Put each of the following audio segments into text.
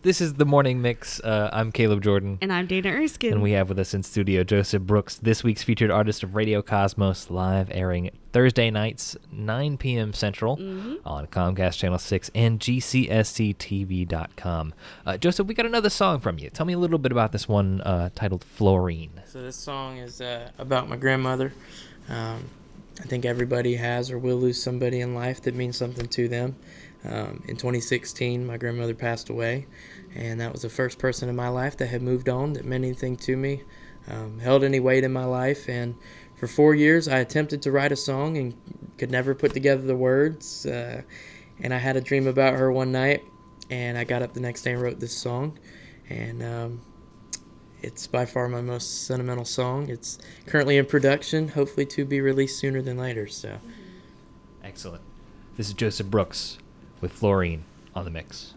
This is the Morning Mix. I'm Caleb Jordan. And I'm Dana Erskine. And we have with us in studio Joseph Brooks, this week's featured artist of Radio Cosmos, live airing Thursday nights, 9 p.m. Central on Comcast Channel 6 and GCSCTV.com. Joseph, we got another song from you. Tell me a little bit about this one titled Florine. So this song is about my grandmother. I think everybody has or will lose somebody in life that means something to them. In 2016, my grandmother passed away, and that was the first person in my life that had moved on, that meant anything to me, held any weight in my life. And for 4 years, I attempted to write a song and could never put together the words. And I had a dream about her one night, and I got up the next day and wrote this song. And it's by far my most sentimental song. It's currently in production, hopefully to be released sooner than later. So, excellent. This is Joseph Brooks with Florine on the mix.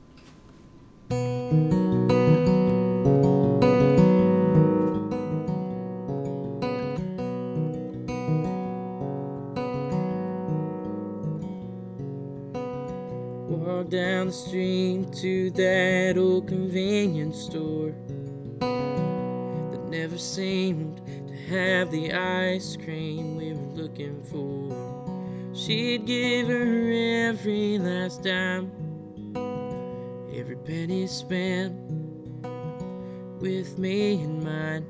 Walk down the street to that old convenience store that never seemed to have the ice cream we were looking for. She'd give her every last dime, every penny spent with me in mind.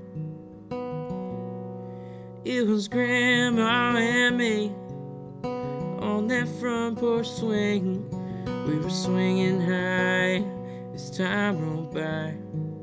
It was Grandma and me on that front porch swing. We were swinging high as time rolled by.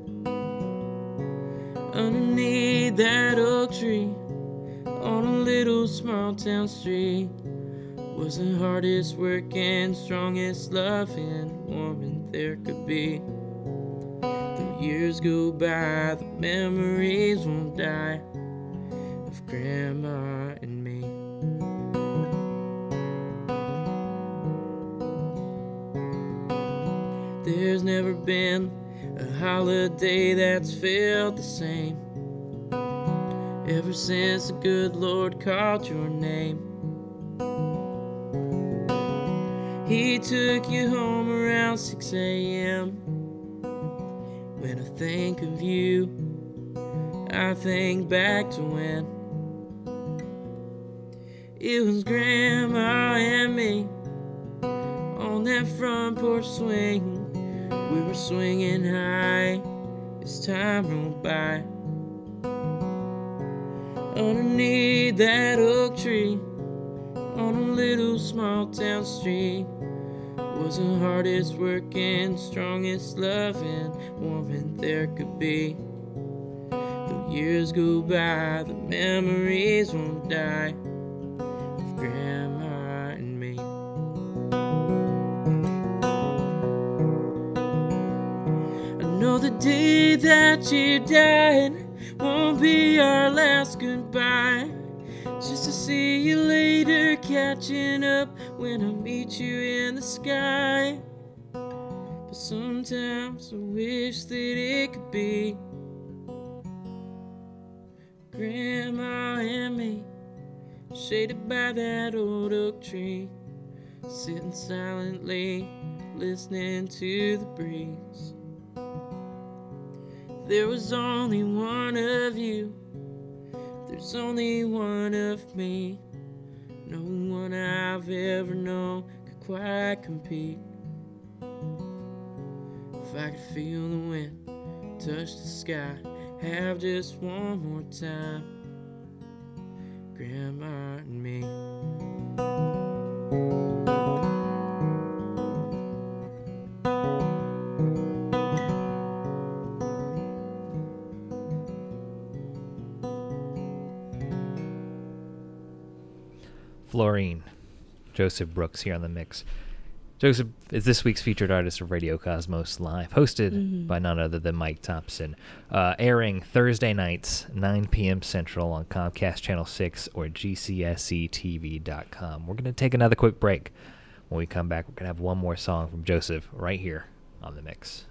Underneath that oak tree on a little small town street was the hardest working, strongest loving woman there could be. The years go by, the memories won't die of Grandma and me. There's never been a holiday that's felt the same ever since the good Lord called your name. He took you home around 6 a.m. When I think of you, I think back to when it was Grandma and me on that front porch swing. We were swinging high as time rolled by. Underneath that oak tree on a little small town street was the hardest working, strongest loving woman there could be. The years go by, the memories won't die of Grandma and me. I know the day that you died won't be our last goodbye. Just to see you later, catching up when I meet you in the sky. But sometimes I wish that it could be Grandma and me, shaded by that old oak tree, sitting silently, listening to the breeze. There was only one of you, there's only one of me. No one I've ever known could quite compete. If I could feel the wind touch the sky, have just one more time, Grandma and me. Florine, Joseph Brooks here on the mix. Joseph is this week's featured artist of Radio Cosmos Live, hosted by none other than Mike Thompson, airing Thursday nights, 9 p.m. Central on Comcast Channel 6 or GCSCTV.com. We're going to take another quick break. When we come back, we're going to have one more song from Joseph right here on the mix.